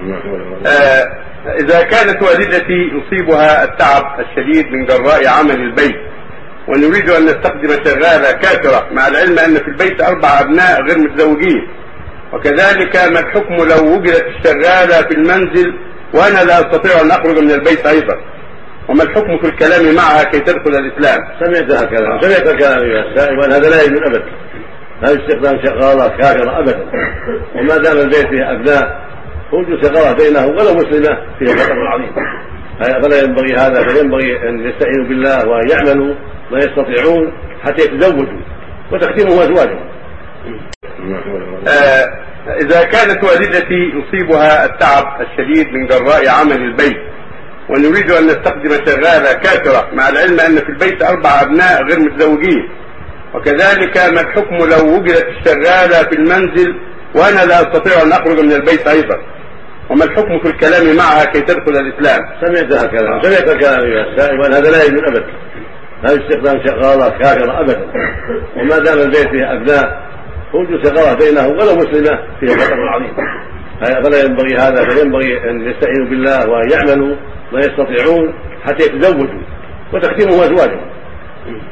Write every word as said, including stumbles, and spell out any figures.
آه إذا كانت والدتي يصيبها التعب الشديد من جراء عمل البيت ونريد أن نستخدم شغالة كافرة، مع العلم أن في البيت أربع أبناء غير متزوجين، وكذلك ما الحكم لو وجدت الشغالة في المنزل وأنا لا أستطيع أن أخرج من البيت أيضا؟ وما الحكم في الكلام معها كي تدخل الإسلام؟ سمعت الكلام سمعت الكلام يا السائل، وأن هذا لا يجوز أبدا، لا استخدام شغالة كافرة أبدا، وما دام البيت فيه أبناء وجود شغالة بينهم ولو مسلمة فيه خطر عظيم، فلا ينبغي هذا، فينبغي أن يستعينوا بالله وأن يعملوا ما يستطيعون حتى يتزوجوا وتختمهم أزواجهم. آه إذا كانت والدتي يصيبها التعب الشديد من جراء عمل البيت ونريد أن نستخدم شغالة كافرة، مع العلم أن في البيت أربع أبناء غير متزوجين، وكذلك ما الحكم لو وجدت الشغالة في المنزل وأنا لا أستطيع أن أخرج من البيت أيضا؟ وما الحكم في الكلام معها كي تدخل الإسلام؟ سمعت الكلام سمعت الكلام يا السائل، وأن هذا لا يجوز أبدا، لا استخدام شغالة كافرة أبدا، وما دام البيت فيه أبناء وجود شغالة بينهم ولو مسلمة فيه خطر عظيم، فلا ينبغي هذا، فينبغي أن يستعينوا بالله وأن يعملوا ما يستطيعون حتى يتزوجوا وتختمهم أزواجهم.